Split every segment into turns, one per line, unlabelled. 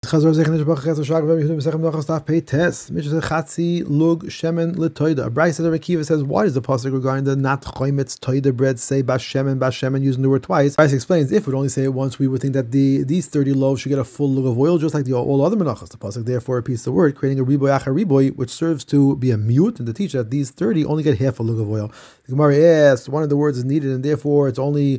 Chazor Zechon Ishbach Chetz Shag V'Yehuda B'Sechem Nochas Daf Pei Tes Mishnah Chatzi Lug Shemen L'Toida. A Brayso of Rabbi Akiva says, why does the pasuk regarding the not chometz toida bread say Bas Shemen using the word twice? Brayso explains, if we would only say it once, we would think that these 30 loaves should get a full lug of oil, just like all other menachos. The pasuk therefore repeats the word, creating a riboy achar riboy, which serves to be a mute and to teach that these 30 only get half a lug of oil. The Gemara asks, one of the words is needed, and therefore it's only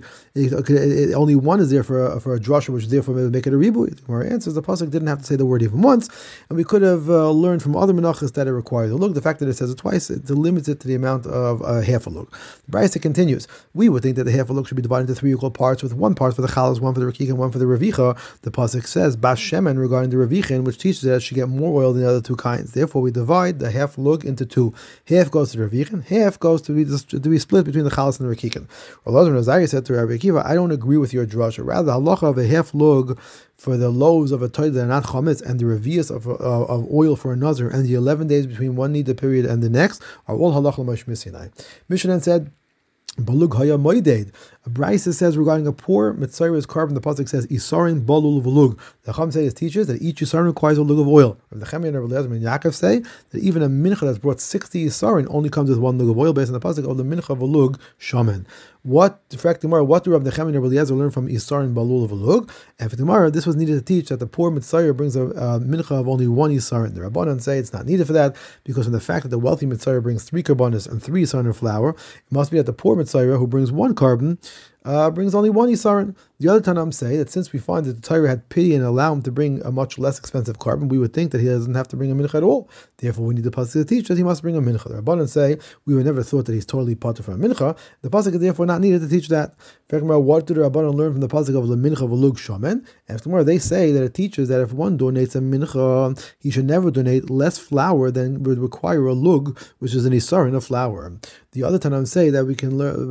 one is there for a drasha, which therefore may make it a riboy. The Gemara answers, the pasuk didn't have to say the word even once, and we could have learned from other menachos that it requires a lug. The fact that it says it twice, it limits it to the amount of half a lug. The Brayso continues, we would think that the half a lug should be divided into 3 equal parts, with one part for the chalas, one for the rakik, and one for the revicha. The pasuk says Bas Shemen regarding the revichin, which teaches that it should get more oil than the other 2 kinds. Therefore, we divide the half lug into 2. Half goes to the revichin, half goes to be split between the chalas and the rakikin. Elazar Nazari said to Rabbi Akiva, I don't agree with your drasha. Rather, the halacha of a half lug for the loaves of a toida that are not chometz, and the revius of oil for a nazir, and the 11 days between one nida period and the next are all halacha l'Moshe Sinai. Mishnah said, Balug haya moeded. A Brayso says regarding a poor mitzvah carbon, the pasuk says isarin balul v'lug. The Chacham says teaches that each isarin requires a lug of oil. The Chemia and Rabbi Eliezer and Yaakov say that even a mincha that's brought 60 isarin only comes with 1 lug of oil, based on the pasuk of the mincha v'lug shaman. What do Rabbi Nechemia and Rabbi Eliezer learn from isarin balul v'lug? And for tomorrow, this was needed to teach that the poor mitzvah brings a mincha of only 1 isarin. The Rabbanan say it's not needed for that because from the fact that the wealthy mitzvah brings 3 karbanos and 3 isarin of flour, it must be that the poor mitzvah who brings 1 carbon brings only 1 isarin. The other Tanam say that since we find that the Torah had pity and allow him to bring a much less expensive carbon, we would think that he doesn't have to bring a mincha at all. Therefore, we need the pasuk to teach that he must bring a mincha. The Rabbanan say we would never thought that he's totally potter from a mincha. The pasuk is therefore not needed to teach that. What did the Rabbanan learn from the pasuk of the mincha v'lug shaman? And tomorrow they say that it teaches that if one donates a mincha, he should never donate less flour than would require a lug, which is an isarin of flour. The other Tanam say that we can learn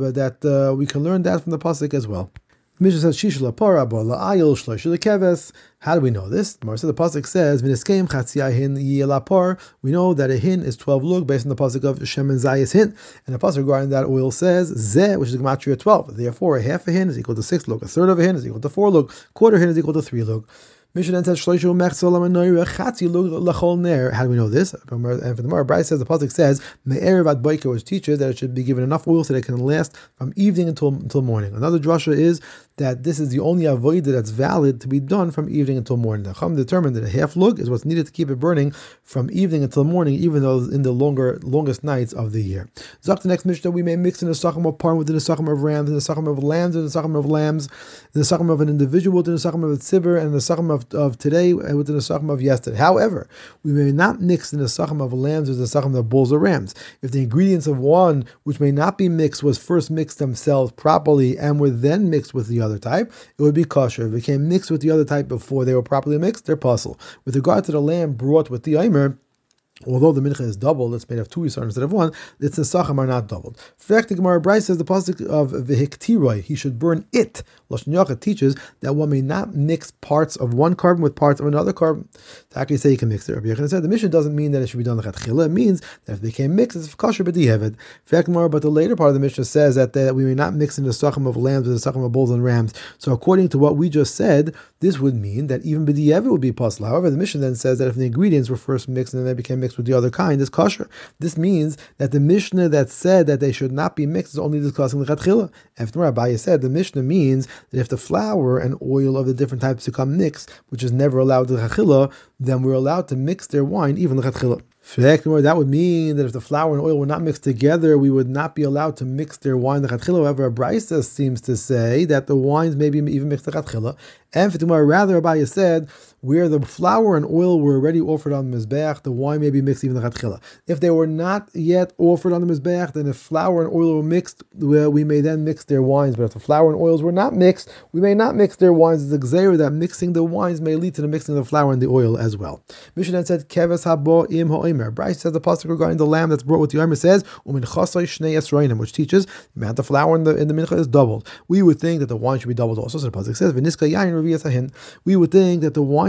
that from the pasuk as well. Mishnah says shishla para la'ayil shloisha lekeves. How do we know this? The pasuk says v'niskeim chatziai hin yelapar. We know that a hin is 12 lug based on the pasuk of shemen zayis hin, and the pasuk regarding that oil says zeh, which is gematria 12. Therefore, a half a hin is equal to 6 lug, a third of a hin is equal to 4 lug, quarter hin is equal to 3 lug. Mishnah then says shloishu mechzol amanoyre chatzi lug lachol ner. How do we know this? And for the Gemara, Brayso says the pasuk says me'erev ad boker, which teaches that it should be given enough oil so that it can last from evening until morning. Another drasha is that this is the only avodah that's valid to be done from evening until morning. The Chacham determined that a half lug is what's needed to keep it burning from evening until morning, even though in the longest nights of the year. Zok the next Mishnah, we may mix in the sacham of parm within the sacham of rams, in the sacham of lambs, in the sacham of lambs, in the sacham of an individual, within the sacham of a tzibur, and the sacham of today, and within the sacham of yesterday. However, we may not mix in the sacham of lambs with the sacham of bulls or rams. If the ingredients of one which may not be mixed was first mixed themselves properly and were then mixed with the other type, it would be kosher. If it became mixed with the other type before they were properly mixed, they're puzzle. With regard to the lamb brought with the aimer, although the mincha is doubled, it's made of 2 isarim instead of 1, its nesachim are not doubled. Fact, the Gemara Brayso says the pasuk of v'hiktiroi, he should burn it. Lashon Yachid teaches that one may not mix parts of one carbon with parts of another carbon. To actually say you can mix it. Rabbi Yochanan said the mission doesn't mean that it should be done like lechatchila. It means that if they became mixed, it's kosher b'diavad. Fact, but the later part of the Mishnah says that we may not mix in the sachim of lambs with the sachim of bulls and rams. So according to what we just said, this would mean that even b'diavad would be possible. However, the Mishnah then says that if the ingredients were first mixed and then they became mixed with the other kind, is kosher. This means that the Mishnah that said that they should not be mixed is only discussing the lechatchila. After Rabbi said the Mishnah means that if the flour and oil of the different types become mixed, which is never allowed to lechatchila, then we're allowed to mix their wine even lechatchila. That would mean that if the flour and oil were not mixed together, we would not be allowed to mix their wine lechatchila. However, Brayso seems to say that the wines may be even mixed lechatchila. And for tomorrow, rather, Rabbi said where the flour and oil were already offered on the mizbeach, the wine may be mixed even lechatchila. If they were not yet offered on the mizbeach, then if flour and oil were mixed, we may then mix their wines. But if the flour and oils were not mixed, we may not mix their wines. It's a gzeira that mixing the wines may lead to the mixing of the flour and the oil as well. Mishnah then said keves habo im ha'omer. Brayso says the pasuk regarding the lamb that's brought with the omer says umin chasai shnei esroinim, which teaches the amount of flour in the mincha is doubled. We would think that the wine should be doubled also. So the pasuk says v'niska yain revi'as hahin. We would think that the wine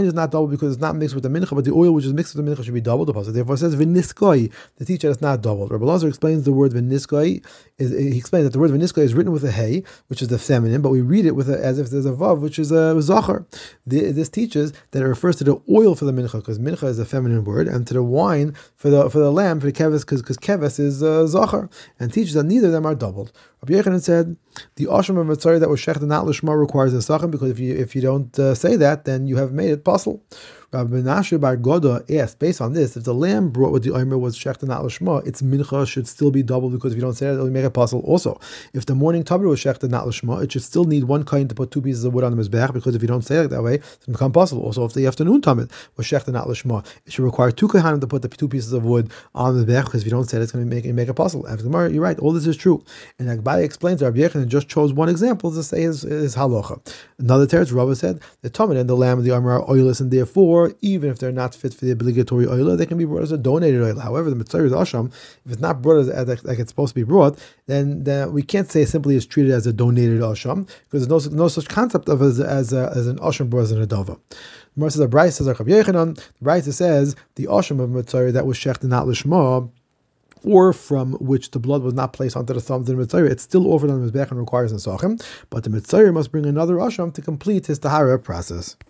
wine is not double because it's not mixed with the mincha, but the oil which is mixed with the mincha should be doubled. The pasuk therefore says v'niskoi, the teacher it's not doubled. Rabbi Lazar explains the word v'niskoi. He explains that the word v'niskoi is written with a hey, which is the feminine, but we read it with as if there's a vav, which is a zachar. This teaches that it refers to the oil for the mincha, because mincha is a feminine word, and to the wine for the lamb, for the keves, because keves is zachar, and teaches that neither of them are doubled. Rabbi Yochanan said the asham of mitzvah that was shechted not lishma requires a sachem, because if you don't say that, then you have made it possible. Rabbi Menashe bar Goda asked, based on this, if the lamb brought with the omer was shechted not lishma, its mincha should still be doubled, because if you don't say that, it'll make it possible. Also, if the morning taber was shechted not lishma, it should still need one kain to put 2 pieces of wood on the mizbeach, because if you don't say it that way, it's become possible. Also, if the afternoon taber was shechted not lishma, it should require 2 kahanim to put the 2 pieces of wood on the mizbeach, because if you don't say it, it's going to make it possible. After the Gemara, you're right, all this is true. And Agbaya explains that Rabbi Yochanan just chose one example to say his halacha. Another teretz, Rava said the tamid and the lamb and the omer are oilless, and therefore, even if they're not fit for the obligatory oil, they can be brought as a donated oil. However, the mitzvah is asham. If it's not brought as like it's supposed to be brought, then we can't say simply it's treated as a donated asham, because there's no such concept of as an asham brought as an adava. The Gemara says a brayso says Rabbi Yochanan. The brayso says the asham of mitzvah that was shechted not lishma, or from which the blood was not placed onto the thumbs in the mitzvah, it's still offered on the mizbeach and requires a sachem, but the mitzvah must bring another asham to complete his tahara process.